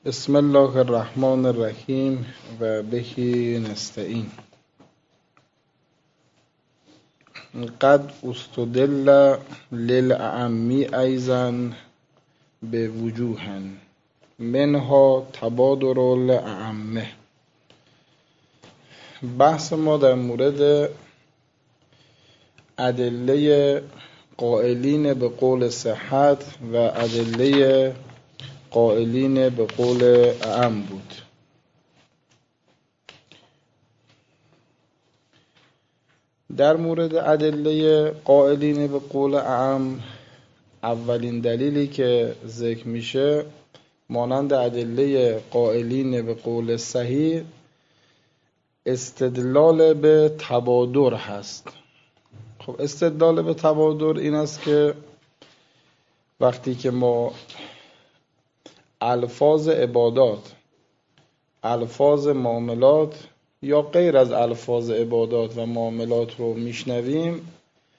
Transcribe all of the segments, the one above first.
بسم الله الرحمن الرحیم و بهی نستعین. قد استدل للأعمی ایضا به وجوها منها تبادر الاعمه. بحث ما در مورد ادله قائلین به قول صحت و ادله قائلین به قول اعم بود. در مورد ادله قائلین به قول اعم، اولین دلیلی که ذکر میشه مانند ادله قائلین به قول صحیح استدلال به تبادر هست. خب استدلال به تبادر این است که وقتی که ما الفاظ عبادات، الفاظ معاملات یا غیر از الفاظ عبادات و معاملات رو میشنویم،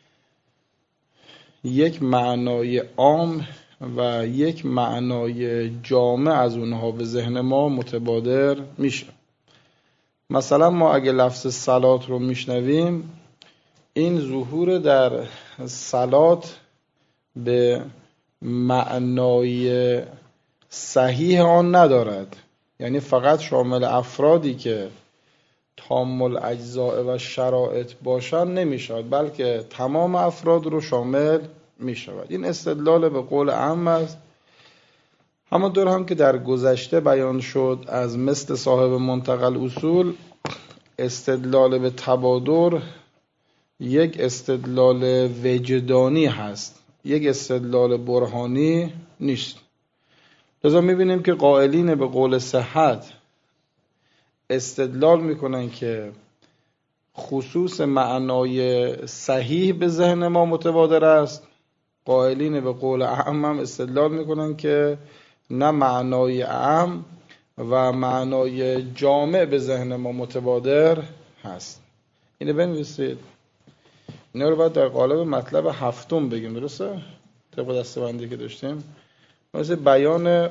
یک معنای عام و یک معنای جامع از اونها به ذهن ما متبادر میشه. مثلا ما اگه لفظ صلات رو میشنویم، این ظهور در صلات به معنای صحیح آن ندارد، یعنی فقط شامل افرادی که تام الاجزاء و شرایط باشن نمیشود، بلکه تمام افراد رو شامل میشود. این استدلال به قول عام است. همانطور هم که در گذشته بیان شد از مثل صاحب منتقل اصول، استدلال به تبادر یک استدلال وجدانی هست، یک استدلال برهانی نیست. لذا میبینیم که قائلین به قول صحت استدلال میکنن که خصوص معنای صحیح به ذهن ما متبادر است. قائلین به قول اعم هم استدلال میکنن که نه معنای اعم و معنای جامع به ذهن ما متبادر هست. اینو بنویسید. اینا رو باید در قالب مطلب هفتم بگیم، درسته؟ طبق دسته‌بندی که داشتیم مثل بیان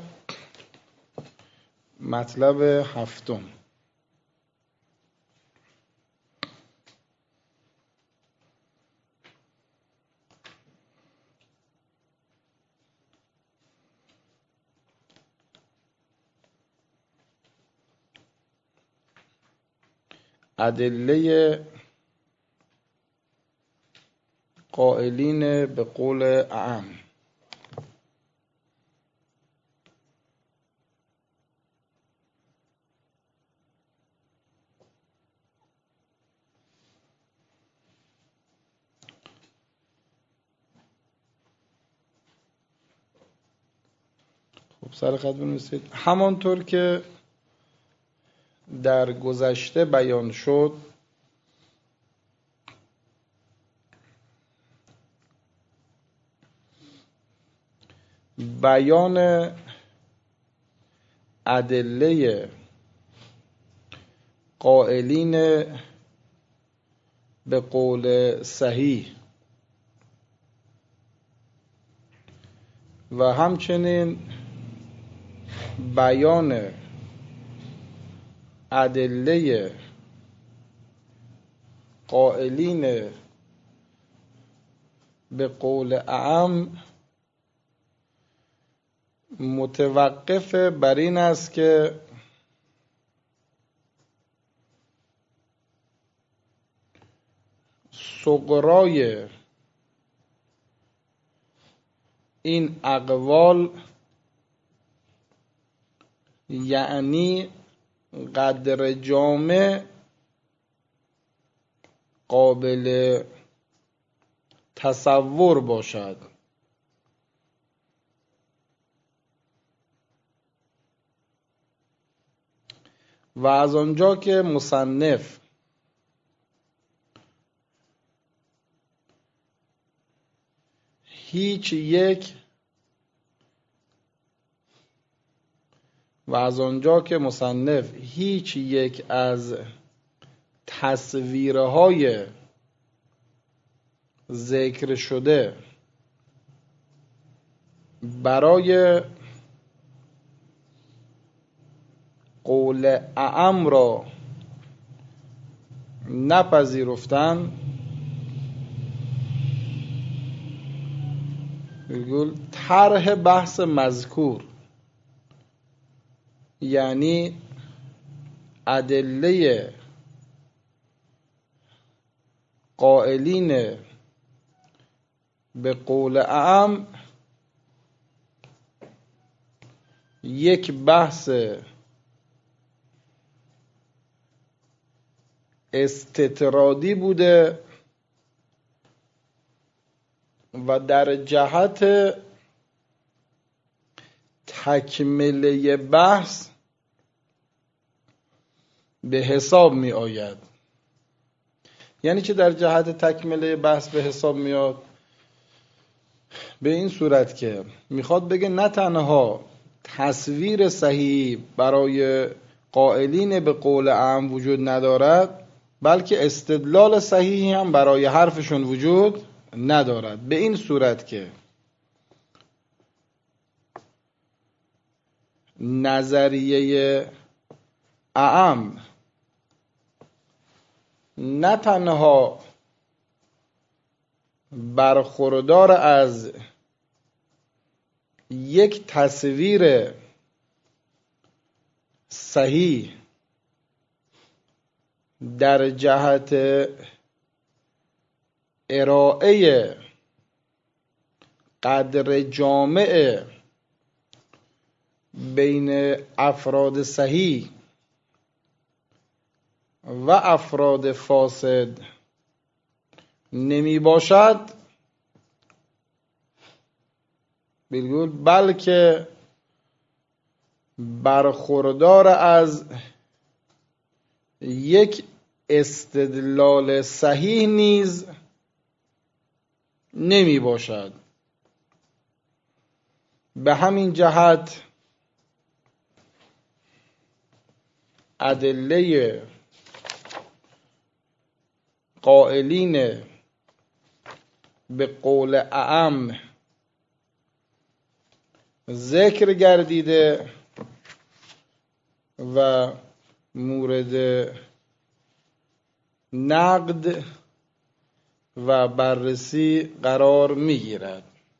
مطلب هفتم. ادله قائلین به قول اعم. خب سر خط بنویسید. همانطور که در گذشته بیان شد، بیان ادله قائلین به قول صحیح و همچنین بیان ادله قائلین به قول اعم متوقف بر این است که صغرای این اقوال، یعنی قدر جامع، قابل تصور باشد و از آنجا که مصنف هیچ یک از تصویرهای ذکر شده برای قول اعم را نپذیرفتن، بگول طرح بحث مذکور یعنی ادله قائلین به قول اعم یک بحث استطرادی بوده و در جهت تکمله بحث به حساب می آید. یعنی چه در جهت تکمله بحث به حساب میاد؟ به این صورت که میخواد بگه نه تنها تصویر صحیح برای قائلین به قول اعم وجود ندارد، بلکه استدلال صحیحی هم برای حرفشون وجود ندارد. به این صورت که نظریه اعم نه تنها برخوردار از یک تصویر صحیح در جهت ارائه قدر جامع بین افراد صحیح و افراد فاسد نمی باشد، بلکه برخوردار از یک استدلال صحیح نیز نمی باشد. به همین جهت ادله قائلین به قول اعم ذکر گردیده و مورد نقد و بررسی قرار میگیرد.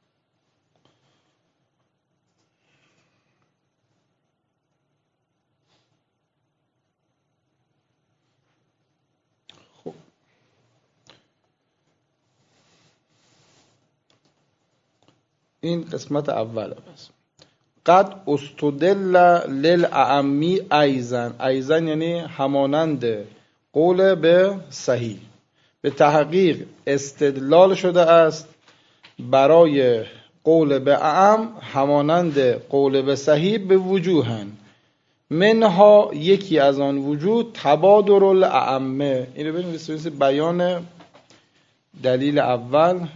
خب این قسمت اول است. قد استدل للأعمی ایزن یعنی همانند قول به صحیح، به تحقیق استدلال شده است برای قول به اعم همانند قول به صحیح به وجوهن، منها یکی از آن وجود تبادر الاعمه. اینو ببینید بیان دلیل اول،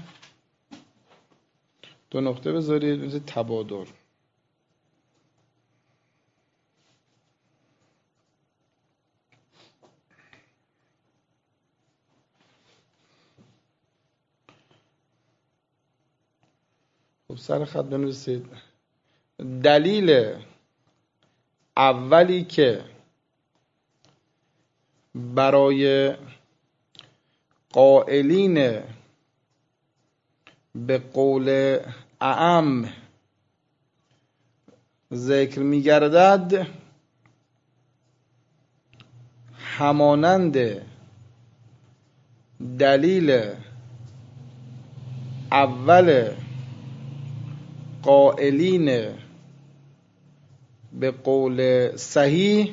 دو نقطه بذارید مثل تبادر. خب سر خط بنویسید. دلیل اولی که برای قائلین به قول اعم ذکر می گردد همانند دلیل اول قائلین به قول صحیح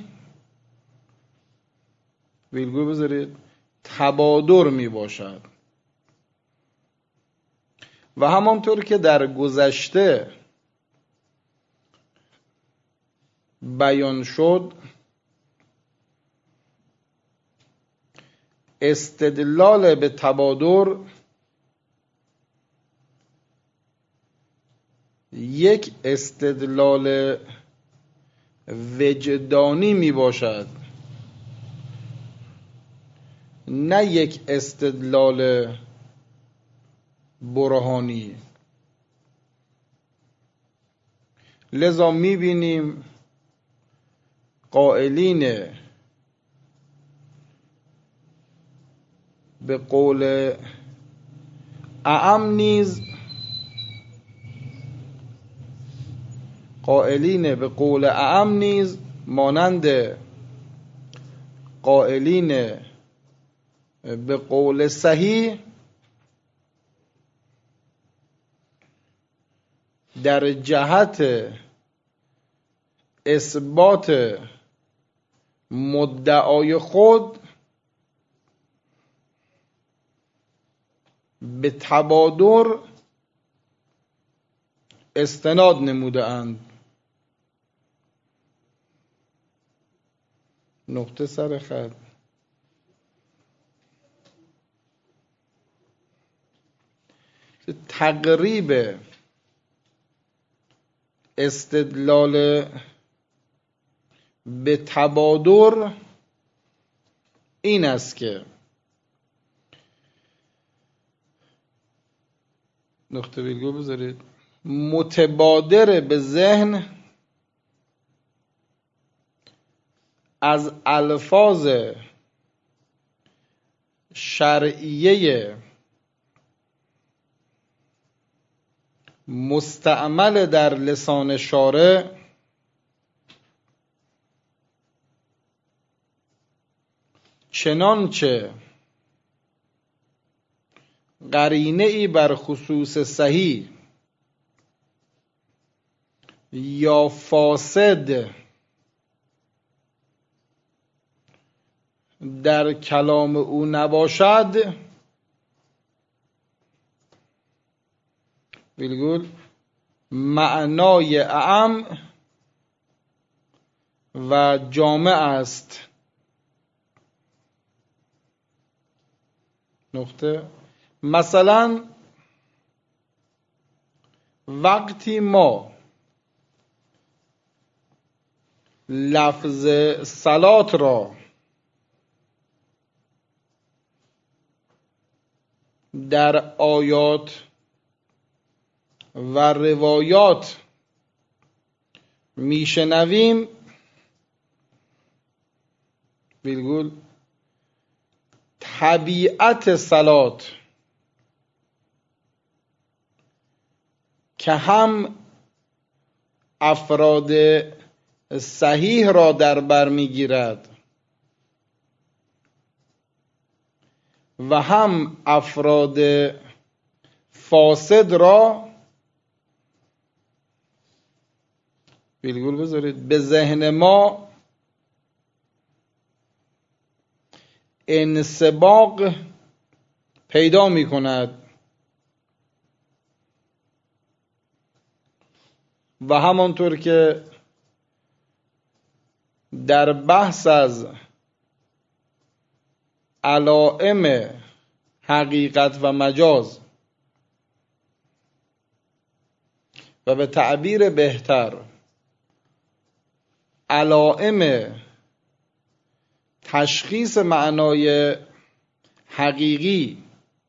ویرگول بذارید تبادر می باشد. و همانطور که در گذشته بیان شد، استدلال به تبادر یک استدلال وجدانی می باشد، نه یک استدلال برهانی. لذا می بینیم قائلین به قول اعم نیز مانند قائلین به قول صحیح در جهت اثبات مدعای خود به تبادر استناد نموده اند. نقطه سر خط. تقریب استدلال به تبادر این است که نقطه ویرگول بذارید متبادر به ذهن از الفاظ شرعیه مستعمل در لسان شارع چنانچه قرینه ای بر خصوص صحیح یا فاسد در کلام او نباشد ویرگول معنای اعم و جامع است. نقطه. مثلا وقتی ما لفظ صلات را در آیات و روایات میشنویم ویرگول طبیعت صلات که هم افراد صحیح را در بر میگیرد و هم افراد فاسد را ویرگول بذارید به ذهن ما انسباق پیدا می کند و همانطور که در بحث از علائم حقیقت و مجاز و به تعبیر بهتر علائم تشخیص معنای حقیقی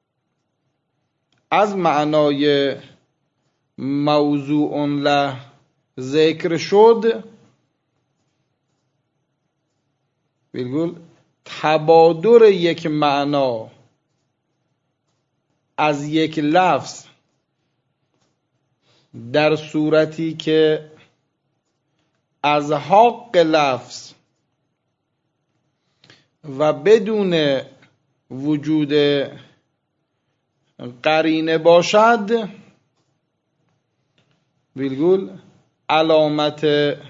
از معنای موضوع له ذکر شد ویرگول تبادر یک معنا از یک لفظ در صورتی که از حق لفظ و بدون وجود قرینه باشد ویرگول علامت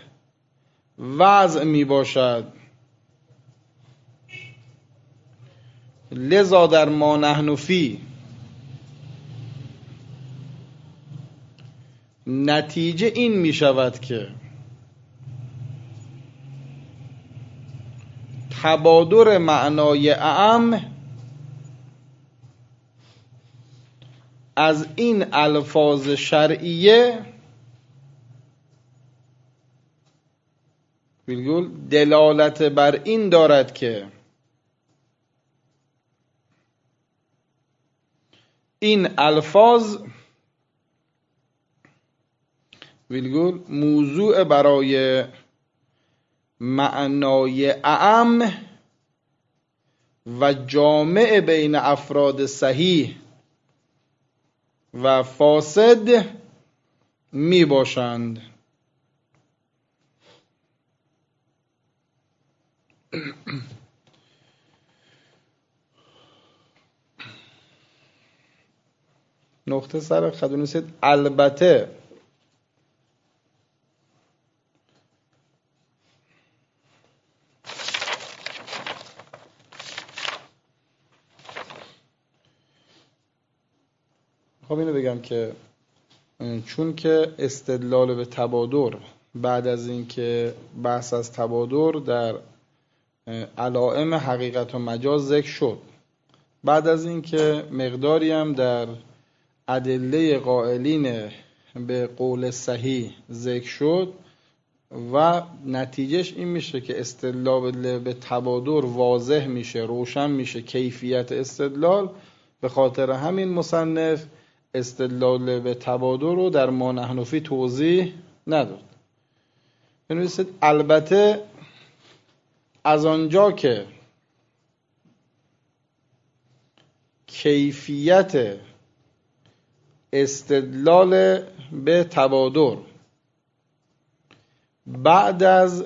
وضع می باشد. لذا در ما نحن فی نتیجه این می شود که تبادر معنای اعم از این الفاظ شرعیه ویرگول دلالت بر این دارد که این الفاظ ویرگول موضوع برای معنای اعم و جامع بین افراد صحیح و فاسد می باشند. نقطه سر خط بنویسید البته خب اینو بگم که چون که استدلال به تبادر بعد از اینکه بحث از تبادر در علائم حقیقت و مجاز ذکر شد، بعد از اینکه مقداری هم در ادله قائلین به قول صحیح ذکر شد و نتیجهش این میشه که استدلال به تبادر واضح میشه، روشن میشه کیفیت استدلال. به خاطر همین مصنف استدلال به تبادر رو در ما نحن فیه توضیح نداد. بنویسید البته از آنجا که کیفیت استدلال به تبادر بعد از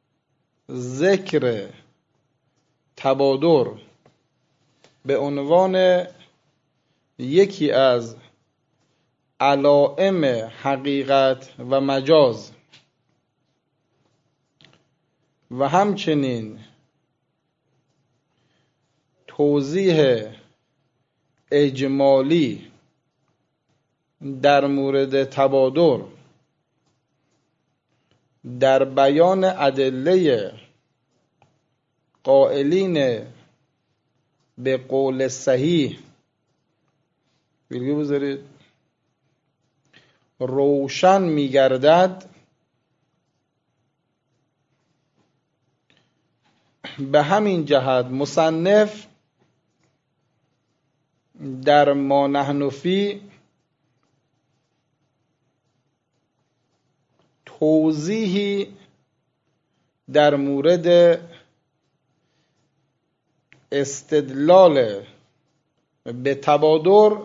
ذکر تبادر به عنوان یکی از علائم حقیقت و مجاز و همچنین توضیح اجمالی در مورد تبادر در بیان ادله قائلین به قول صحیح ویرگی بذارید روشن می‌گردد، به همین جهت مصنف در ما نحن فیه توضیحی در مورد استدلال به تبادر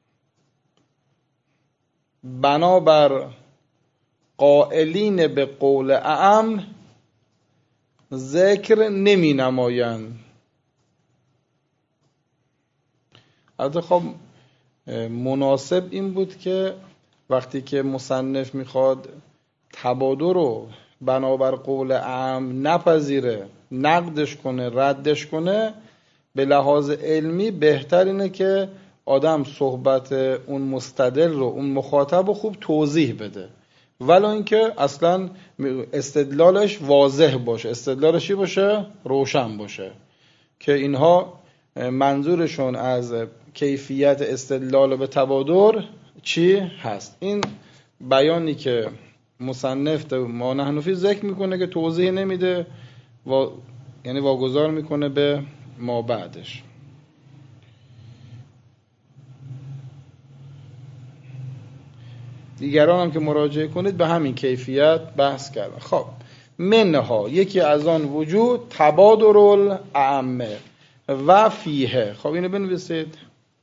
بنابر قائلین به قول اعم ذکر نمی نمایند. البته خب مناسب این بود که وقتی که مصنف میخواد تبادر رو بنابر قول اعم نپذیره، نقدش کنه، ردش کنه، به لحاظ علمی بهتر اینه که آدم صحبت اون مستدل رو، اون مخاطب رو خوب توضیح بده، ولو اینکه اصلا استدلالش واضح باشه، استدلالش چی باشه؟ روشن باشه، که اینها منظورشون از کیفیت استدلال به تبادر چی هست. این بیانی که مصنف ما نحن فیه ذکر میکنه که توضیح نمیده یعنی واگذار میکنه به ما بعدش. دیگران هم که مراجعه کنید به همین کیفیت بحث کردن. خب منها یکی از آن وجود تبادر الاعمه و فیه. خب اینو بنویسید.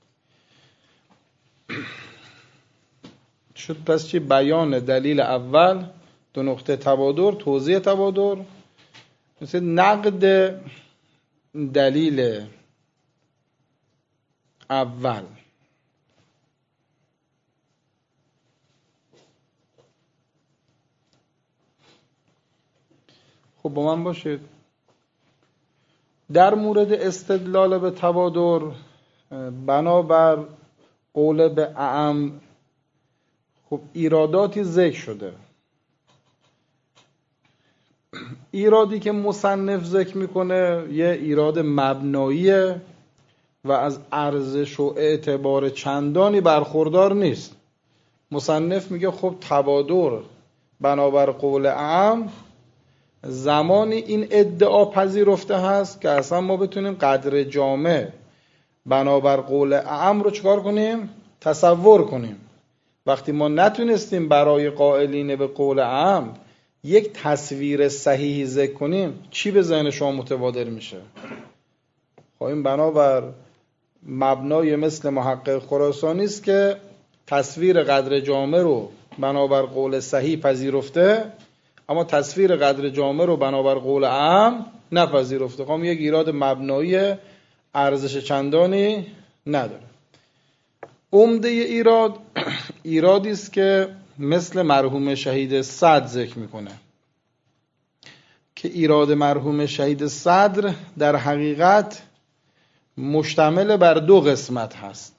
شد پس چی؟ بیان دلیل اول، دو نقطه تبادر، توضیح تبادر، مثل نقد دلیل اول. خب با من باشید. در مورد استدلال به تبادر بنابر قول به اعم خب ایراداتی ذکر شده. ایرادی که مصنف ذکر میکنه یه ایراد مبناییه و از ارزش و اعتبار چندانی برخوردار نیست. مصنف میگه خب تبادر بنابر قول اعم زمانی این ادعا پذیرفته هست که اصلا ما بتونیم قدر جامع بنابر قول اعم رو چکار کنیم؟ تصور کنیم. وقتی ما نتونستیم برای قائلین به قول اعم یک تصویر صحیحی ذکر کنیم چی به ذهن شما متبادر میشه؟ خب این بنابر مبنای مثل محقق خراسانی است که تصویر قدر جامع رو بنابر قول صحیح پذیرفته، اما تصویر قدر جامع رو بنابر قول عام نپذیرفته. خب یک ایراد مبنایی ارزش چندانی نداره. عمده ایراد ایرادی است که مثل مرحوم شهید صدر ذکر میکنه که ایراد مرحوم شهید صدر در حقیقت مشتمل بر دو قسمت هست.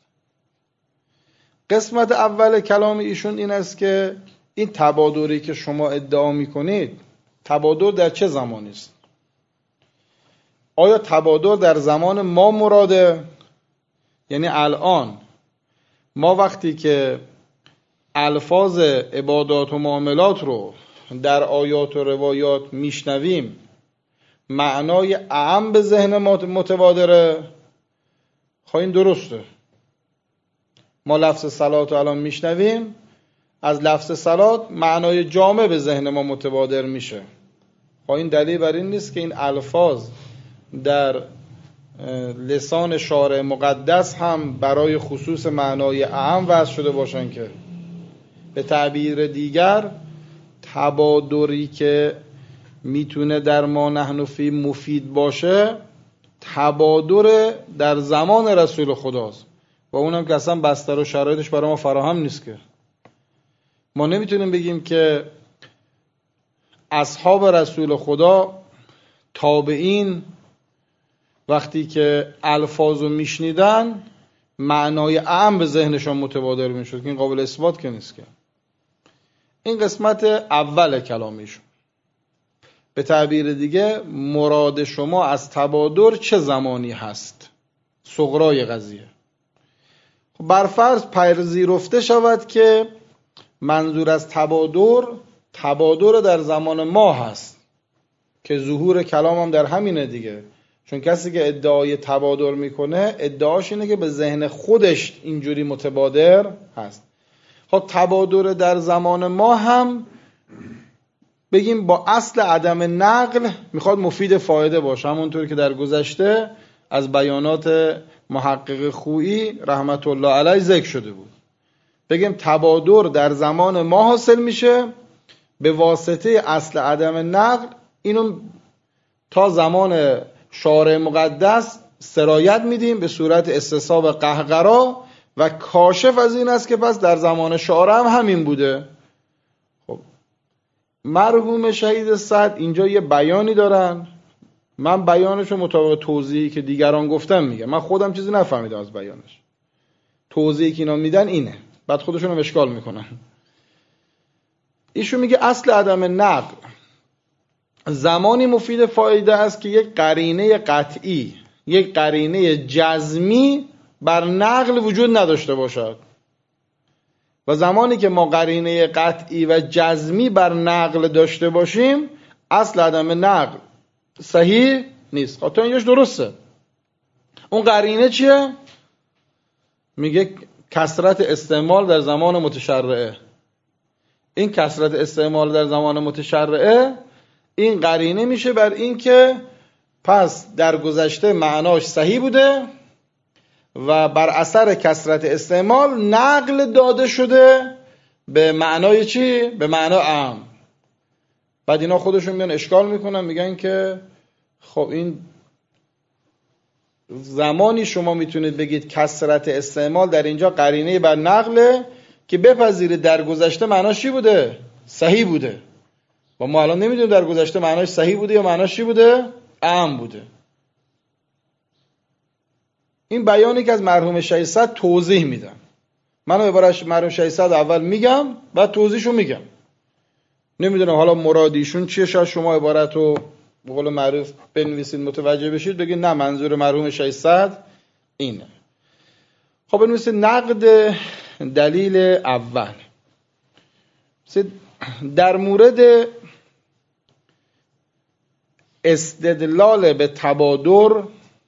قسمت اول کلام ایشون این است که این تبادری که شما ادعا میکنید تبادر در چه زمانی است؟ آیا تبادر در زمان ما مراده؟ یعنی الان ما وقتی که الفاظ عبادات و معاملات رو در آیات و روایات میشنویم معنای اعم به ذهن ما متبادره؟ خب این درسته. ما لفظ صلات رو الان میشنویم، از لفظ صلات معنای جامع به ذهن ما متبادر میشه. خب این دلیل بر این نیست که این الفاظ در لسان شارع مقدس هم برای خصوص معنای اعم وضع شده باشن. که به تعبیر دیگر تبادری که میتونه در ما نحن فی مفید باشه تبادر در زمان رسول خداست و اونم که اصلا بستر و شرایطش برای ما فراهم نیست. که ما نمیتونیم بگیم که اصحاب رسول خدا تابعین وقتی که الفاظو میشنیدن معنای اعم به ذهنشان متبادر میشد، که این قابل اثبات که نیست. که این قسمت اول کلامیشون. به تعبیر دیگه مراد شما از تبادر چه زمانی هست؟ صغرای قضیه. برفرض پذیرفته شود که منظور از تبادر در زمان ما هست، که ظهور کلام هم در همینه دیگه. چون کسی که ادعای تبادر میکنه ادعاش اینه که به ذهن خودش اینجوری متبادر هست. خب تبادر در زمان ما هم بگیم با اصل عدم نقل میخواد مفید فایده باشه، همونطور که در گذشته از بیانات محقق خویی رحمت الله علیه ذکر شده بود. بگیم تبادر در زمان ما حاصل میشه به واسطه اصل عدم نقل. اینو تا زمان شارع مقدس سرایت میدیم به صورت استصحاب قهقرا و کاشف از این است که پس در زمان شارع هم همین بوده. خب مرحوم شهید صدر اینجا یه بیانی دارن، من بیانشو مطابق توضیحی که دیگران گفتم میگم، من خودم چیزی نفهمیدم از بیانش. توضیحی که اینا میدن اینه، بعد خودشون رو اشکال میکنن. ایشون میگه اصل عدم نقل زمانی مفید فایده است که یک قرینه قطعی، یک قرینه جزمی بر نقل وجود نداشته باشد. و زمانی که ما قرینه قطعی و جزمی بر نقل داشته باشیم اصل عدم نقل صحیح نیست. خاطر اینش درسته. اون قرینه چیه؟ میگه کثرت استعمال در زمان متشرعه. این کثرت استعمال در زمان متشرعه این قرینه میشه بر این که پس در گذشته معناش صحیح بوده و بر اثر کثرت استعمال نقل داده شده به معنای چی؟ به معنا عام. بعد اینا خودشون میان اشکال میکنن، میگن که خب این زمانی شما میتونید بگید کثرت استعمال در اینجا قرینه بر نقله که بپذیرید در گذشته معناش چی بوده؟ صحیح بوده. و ما الان نمیدونیم در گذشته معناش صحیح بوده یا معناش چی بوده؟ عام بوده. این بیانی که از مرحوم شهید صدر توضیح میدم. من عبارت مرحوم شهید صدر اول میگم بعد توضیحشو میگم. نمیدونم حالا مرادیشون چیه، شاید شما عبارت رو به قول معروف بنویسید متوجه بشید بگید نه منظور مرحوم شهید صدر اینه. خب بنویسید نقد دلیل اول. در مورد استدلال به تبادر،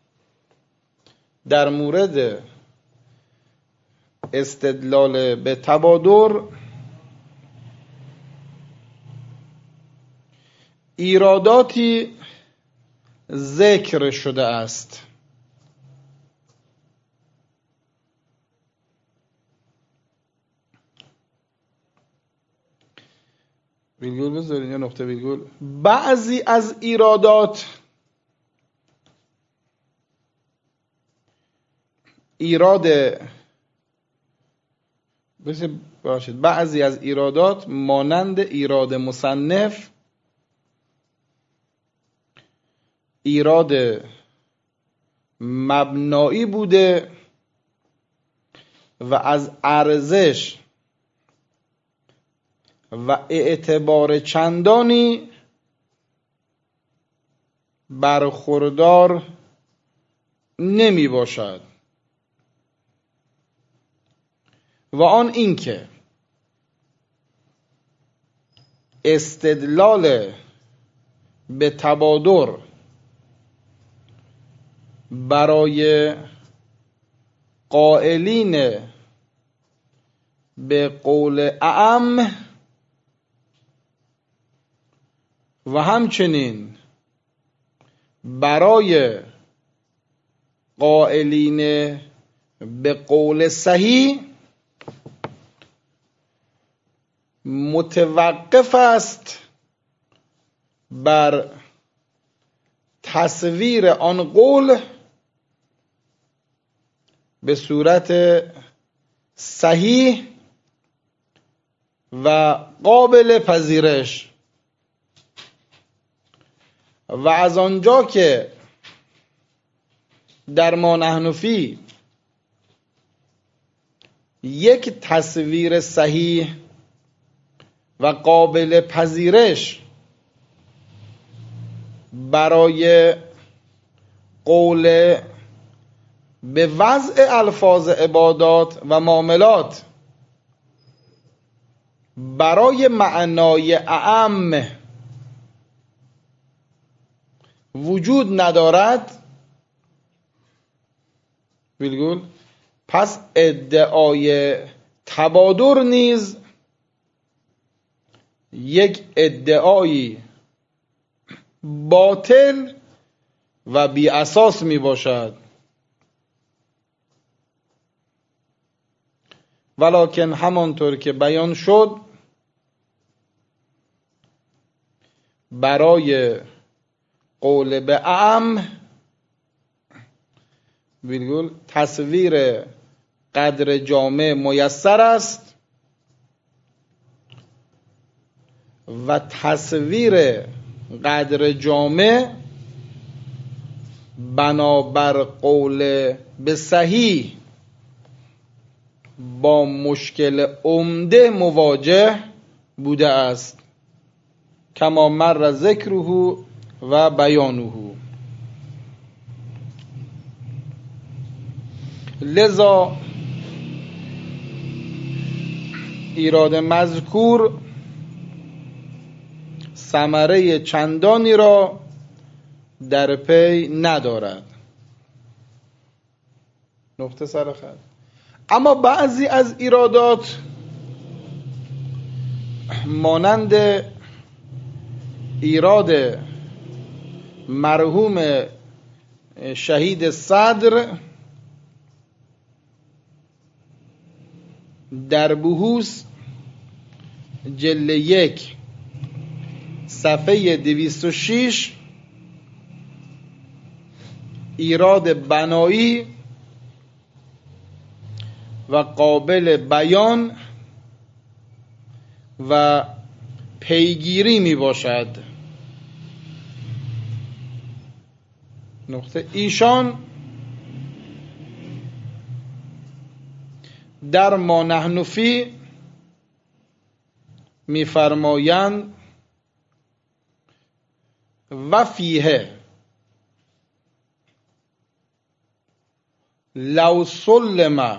در مورد استدلال به تبادر ایراداتی ذکر شده است. ویرگول بذارین یا نقطه ویرگول. بعضی از ایرادات بعضی از ایرادات مانند ایراد مصنف ایراد مبنایی بوده و از ارزش و اعتبار چندانی برخوردار نمی باشد و آن اینکه استدلال به تبادر برای قائلین به قول اعم و همچنین برای قائلین به قول صحیح متوقف است بر تصویر آن قول به صورت صحیح و قابل پذیرش. و از آنجا که در ما نحن فی یک تصویر صحیح و قابل پذیرش برای قول به وضع الفاظ عبادات و معاملات برای معنای اعم وجود ندارد، پس ادعای تبادر نیز یک ادعای باطل و بی اساس می باشد. ولکن همانطور که بیان شد برای قول به اعم تصویر قدر جامع میسر است و تصویر قدر جامع بنابر قول به صحیح با مشکل عمده مواجه بوده است کما مر ذکره و بیانه. لذا ایراد مذکور ثمره چندانی را در پی ندارد. نقطه سر خط. اما بعضی از ایرادات مانند ایراد مرحوم شهید صدر در بحوث جلد 1 صفحه 206 ایراد بنایی و قابل بیان و پیگیری می باشد. نقطه ایشان در ما نحن فی می فرمایند و فیه لو سلم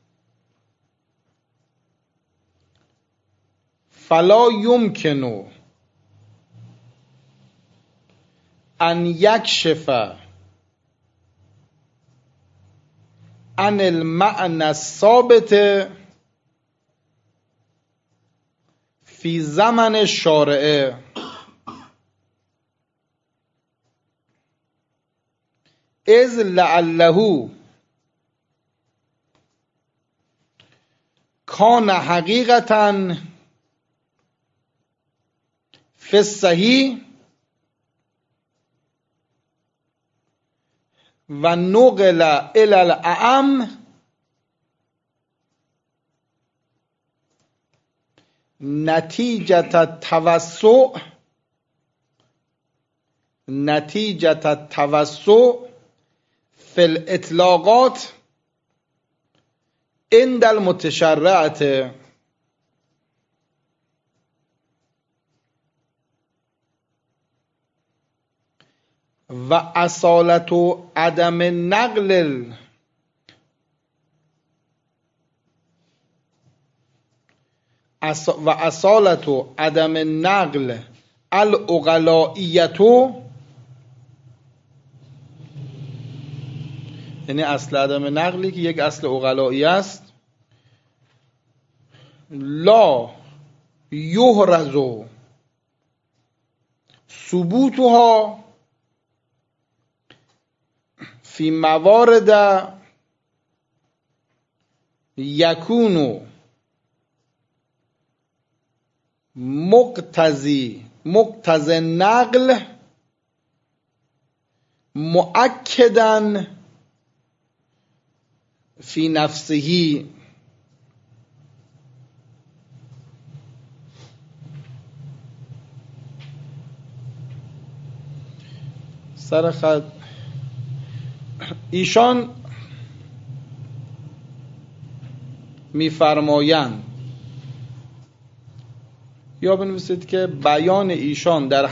فلا یمکن ان یکشف عن المعنى الثابت فی زمن الشارع اذ لعله کان حقیقتا فی الصحیح و نقل الی الاعم نتیجة التوسع فی الاطلاقات عند المتشرعة و اصالة عدم النقل العقلائیة، یعنی اصل عدم نقلی که یک اصل عقلایی است، لا یحرز ثبوتها فی موارد یکون مقتضی النقل مؤکدا فی نفسه. سر خط ایشان می‌فرمایند یا بنویسید که بیان ایشان در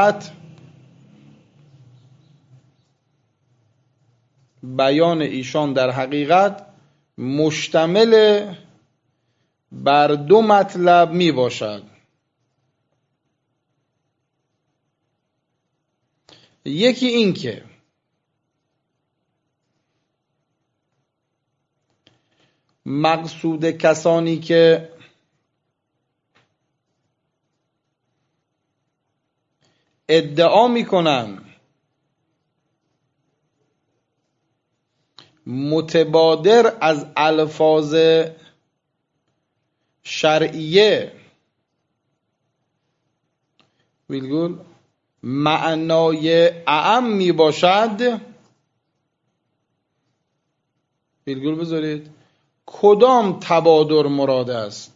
حقیقت مشتمل بر دو مطلب می باشد. یکی این که مقصود کسانی که ادعا میکنن متبادر از الفاظ شرعیه ویلگول معنای اعم می باشد، ویلگول بذارید، کدام تبادر مراد است؟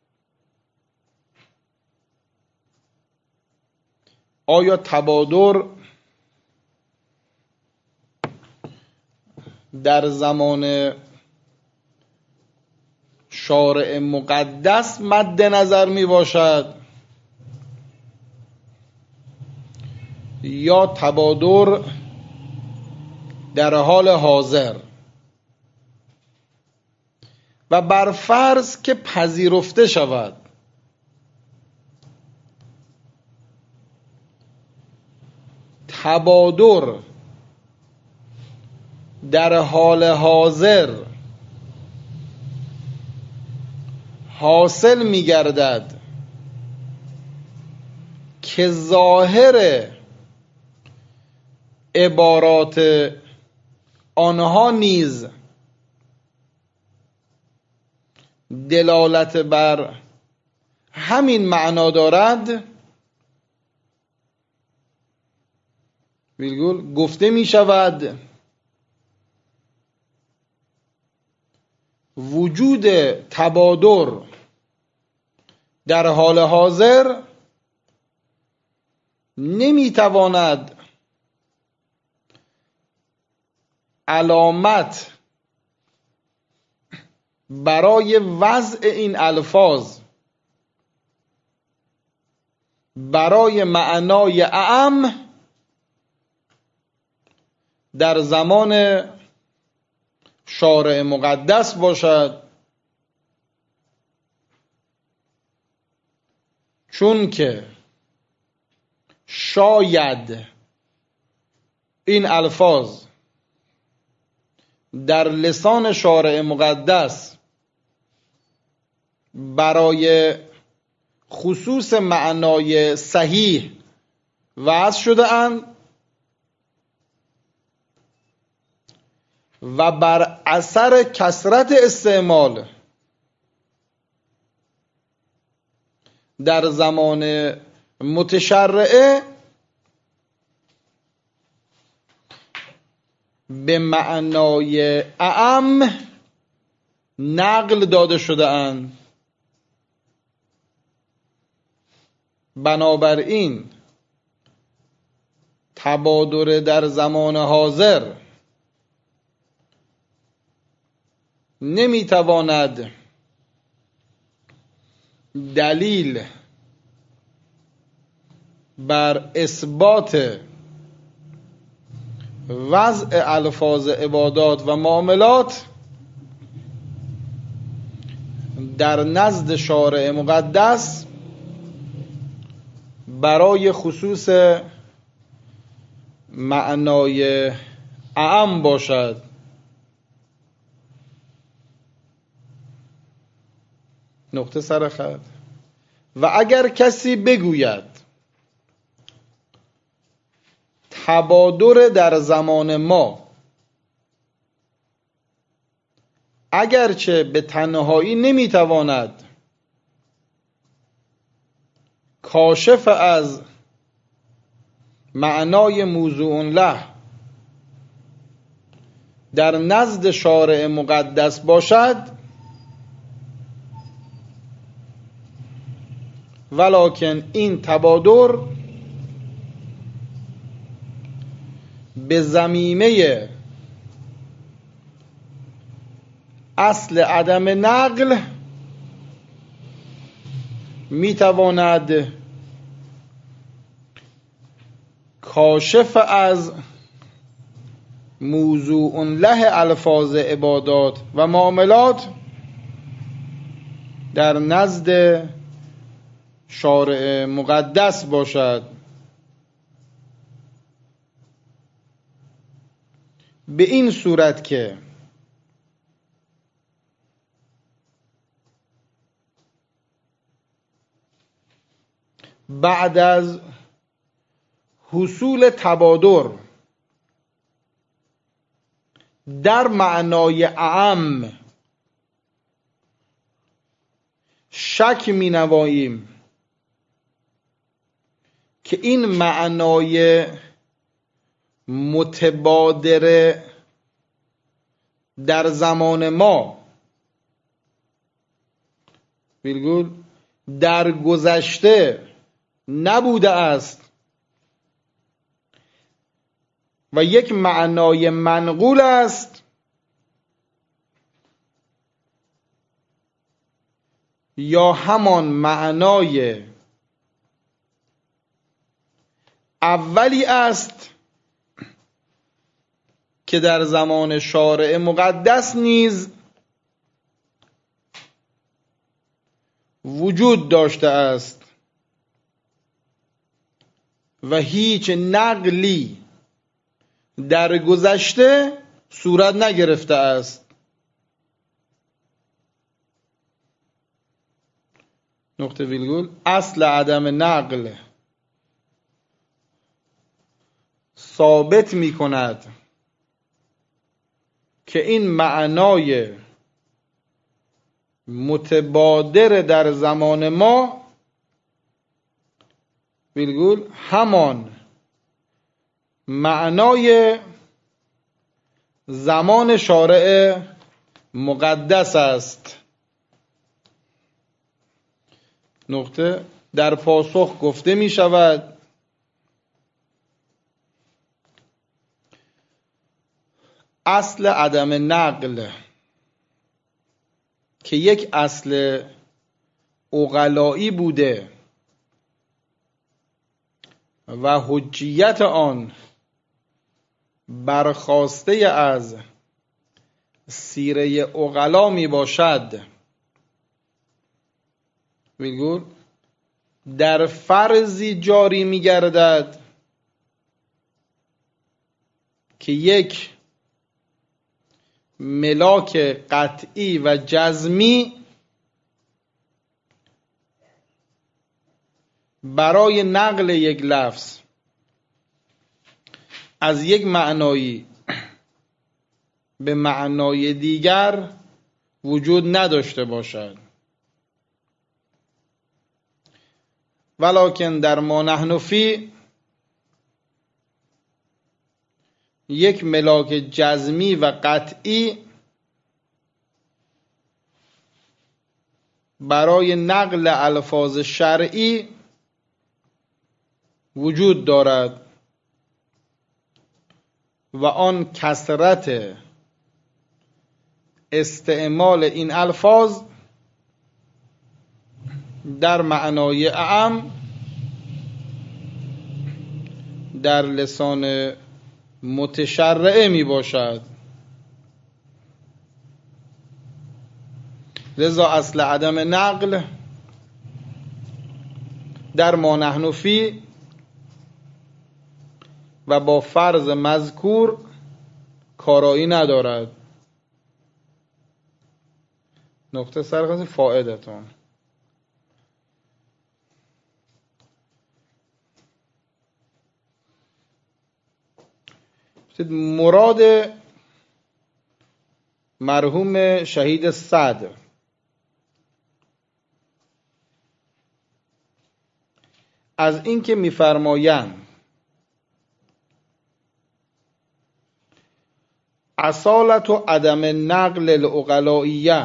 آیا تبادر در زمان شارع مقدس مد نظر می باشد یا تبادر در حال حاضر؟ و بر فرض که پذیرفته شود تبادر در حال حاضر حاصل می گردد که ظاهر عبارات آنها نیز دلالت بر همین معنا دارد، ویلگول گفته می شود وجود تبادر در حال حاضر نمی تواند علامت برای وضع این الفاظ برای معنای اعم در زمان شارع مقدس باشد، چون که شاید این الفاظ در لسان شارع مقدس برای خصوص معنای صحیح وضع شده اند و بر اثر کثرت استعمال در زمان متشرعه به معنای اعم نقل داده شده اند. بنابراین تبادر در زمان حاضر نمیتواند دلیل بر اثبات وضع الفاظ عبادات و معاملات در نزد شارع مقدس برای خصوص معنای اعم باشد. نقطه سر خط. و اگر کسی بگوید تبادر در زمان ما اگرچه به تنهایی نمیتواند کاشف از معنای موضوع له در نزد شارع مقدس باشد، ولکن این تبادر به ضمیمه اصل عدم نقل میتواند کاشف از موضوع له الفاظ عبادات و معاملات در نزد شارع مقدس باشد. به این صورت که بعد از حصول تبادر در معنای اعم شک می نماییم که این معنای متبادر در زمان ما ویرگول در گذشته نبوده است و یک معنای منقول است، یا همان معنای اولی است که در زمان شارع مقدس نیز وجود داشته است و هیچ نقلی در گذشته صورت نگرفته است. نقطه ویرگول. اصل عدم نقل ثابت می کند که این معنای متبادر در زمان ما ویرگول همان معنای زمان شارع مقدس است. نقطه. در پاسخ گفته می شود اصل عدم نقل که یک اصل عقلایی بوده و حجیت آن برخاسته از سیره عقلا می باشد، میگوید در فرضی جاری می گردد که یک ملاک قطعی و جزمی برای نقل یک لفظ از یک معنایی به معنای دیگر وجود نداشته باشد. ولکن در ما نحن فی یک ملاک جزمی و قطعی برای نقل الفاظ شرعی وجود دارد و آن کثرت استعمال این الفاظ در معنای اعم در لسان متشرعه می باشد. لذا اصل عدم نقل در ما نحن فی و با فرض مذکور کارایی ندارد. نقطه سرخط فائدتون. مراد مرحوم شهید سعد از این که می‌فرمایند اصالت و عدم نقل العقلائیه،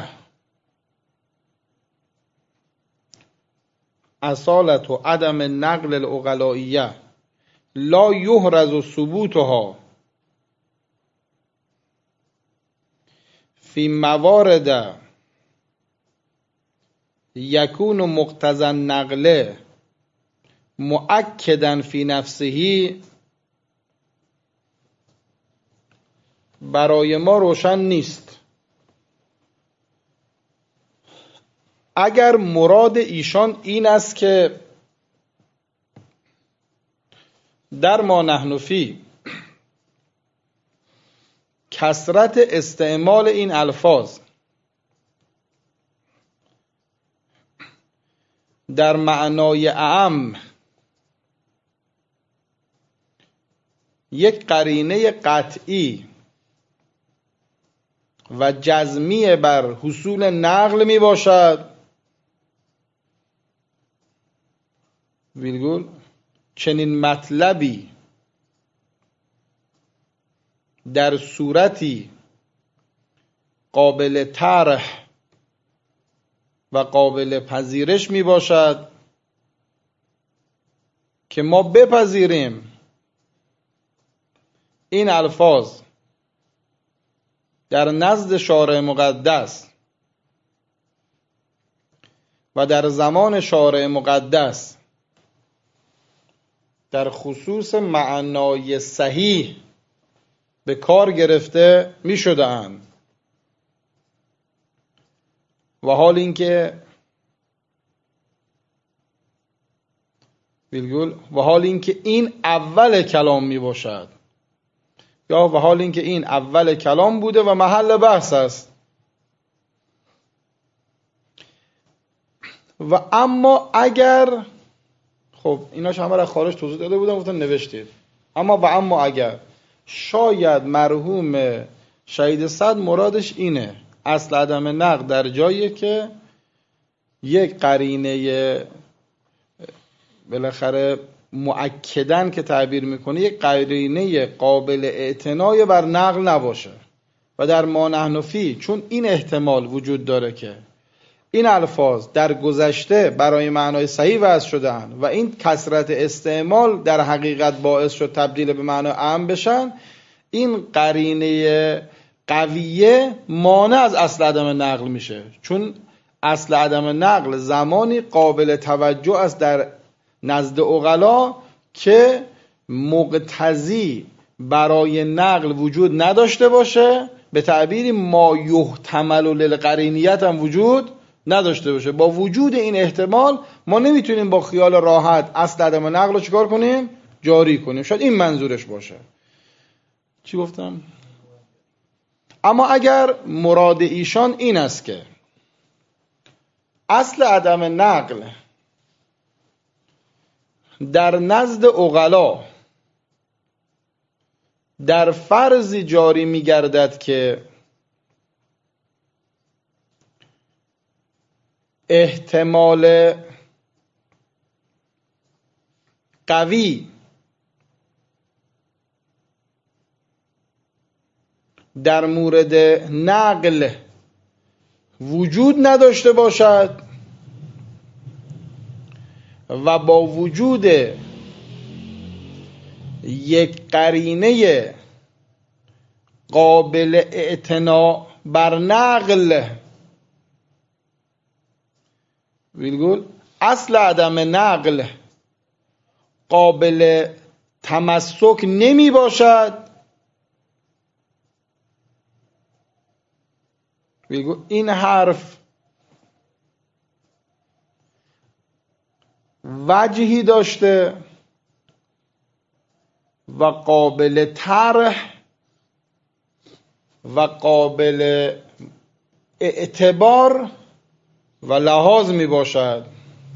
اصالت و عدم نقل العقلائیه لا یحرز ثبوتها فی موارد یکون مقتضی النقل مؤکدا فی نفسه، برای ما روشن نیست. اگر مراد ایشان این است که در ما نحن فی کثرت استعمال این الفاظ در معنای اعم یک قرینه قطعی و جزمی بر حصول نقل می باشد، ویرگول چنین مطلبی در صورتی قابل طرح و قابل پذیرش می باشد که ما بپذیریم این الفاظ در نزد شارع مقدس و در زمان شارع مقدس در خصوص معنای صحیح به کار گرفته می شده اند و حال اینکه این اول کلام می باشد، یا و حال اینکه این اول کلام بوده و محل بحث است. و اما اگر، خب ایناش همه را خارج توضیح داده بودم، گفتم نوشتید. اما اگر شاید مرحوم شهید صد مرادش اینه، اصل عدم نقد در جاییه که یک قرینه بالاخره مؤکدن که تعبیر میکنه یک قرینه قابل اعتنای بر نقل نباشه. و در ما نحن فی چون این احتمال وجود داره که این الفاظ در گذشته برای معنای صحیح وضع شدن و این کثرت استعمال در حقیقت باعث شد تبدیل به معنای اعم بشن، این قرینه قویه مانع از اصل عدم نقل میشه. چون اصل عدم نقل زمانی قابل توجه است در نزد عقلا که مقتضی برای نقل وجود نداشته باشه، به تعبیری ما یحتمل للقرینیت هم وجود نداشته باشه. با وجود این احتمال ما نمیتونیم با خیال راحت اصل عدم نقل رو چیکار کنیم؟ جاری کنیم. شاید این منظورش باشه. چی گفتم؟ اما اگر مراد ایشان این است که اصل عدم نقل در نزد عقلا در فرضی جاری می‌گردد که احتمال قوی در مورد نقل وجود نداشته باشد و با وجود یک قرینه قابل اعتنا بر نقل، ویلگول اصل عدم نقل قابل تمسک نمی باشد، ویلگول این حرف وجهی داشته و قابل طرح و قابل اعتبار و لحاظ می باشد.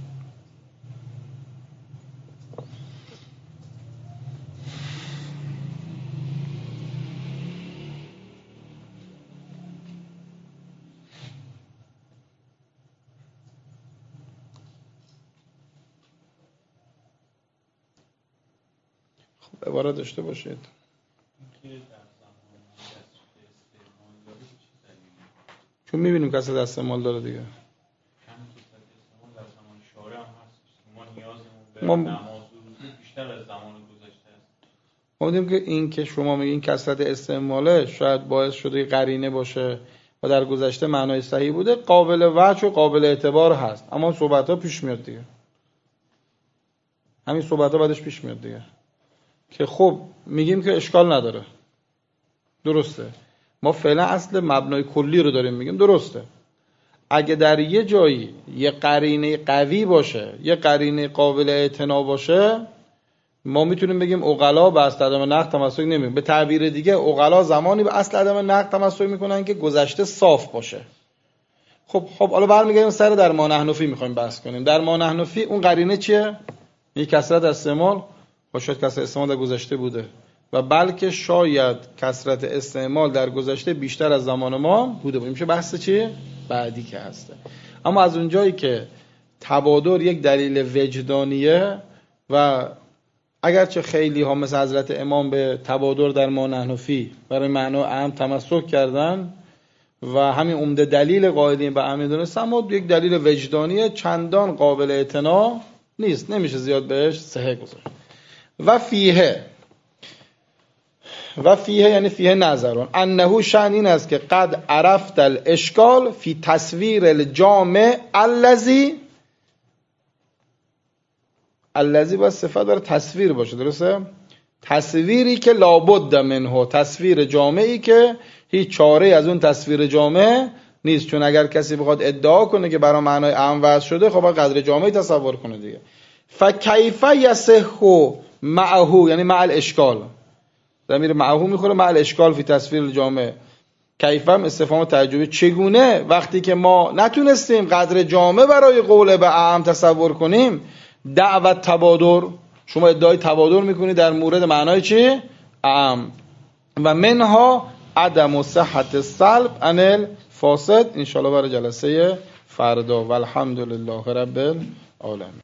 خب عبارت داشته باشید. چون میبینیم کسی دست مال داره دیگه. ما دیدیم که این که شما میگین کثرت استعماله شاید باعث شده قرینه باشه و در گذشته معنای صحیح بوده، قابل وجه و قابل اعتبار هست، اما صحبت ها پیش میاد دیگه. همین صحبت ها بعدش پیش میاد دیگه که خب میگیم که اشکال نداره، درسته، ما فعلا اصل مبنای کلی رو داریم میگیم، درسته. اگه در یه جایی یه قرینه قوی باشه، یه قرینه قابل اعتنا باشه، ما میتونیم بگیم عقلا به اصل عدم نقد تمسک نمیکنن. به تعبیر دیگه عقلا زمانی به اصل عدم نقد تمسک میکنن که گذشته صاف باشه. خب حالا برمیگردیم سر در ما نحنفی میخوایم بحث کنیم. در ما نحنفی اون قرینه چیه؟ یک کثرت استعمال، شاید کثرت استعمال در گذشته بوده و بلکه شاید کثرت استعمال در گذشته بیشتر از زمان ما بوده بود. میشه بحث چیه؟ بعدی که هسته. اما از اونجایی که تبادر یک دلیل وجدانیه و اگرچه خیلی ها مثل حضرت امام به تبادر در ما نحنفی برای معنا اهم تمسک کردن و همین عمده دلیل قائلین به اهم دونستن، اما یک دلیل وجدانیه چندان قابل اعتنا نیست، نمیشه زیاد بهش صحه گذاشت. و فیه یعنی فیه نظرون انه شأن این است که قد عرفت الاشکال فی تصویر الجامع الذی با صفت داره تصویر باشه، درسته؟ تصویری که لابد منه، تصویر جامعی که هیچ چاره از اون تصویر جامع نیست. چون اگر کسی بخواد ادعا کنه که برای معنای اهم وضع شده، خب قدر جامعی تصور کنه دیگه. فکیف یصح معه یعنی مع الاشکال، ضمیر معه میخوره مع الاشکال فی تصویر الجامع. کیف هم استفهام تعجبی، چگونه وقتی که ما نتونستیم قدر جامع برای قول به اهم تصور کنیم، دعوت تبادر، شما ادعای تبادر میکنی در مورد معنای چی؟ اهم. و منها عدم صحت السلب عن الفاسد. انشاءالله برای جلسه فردا. والحمدلله رب العالمین.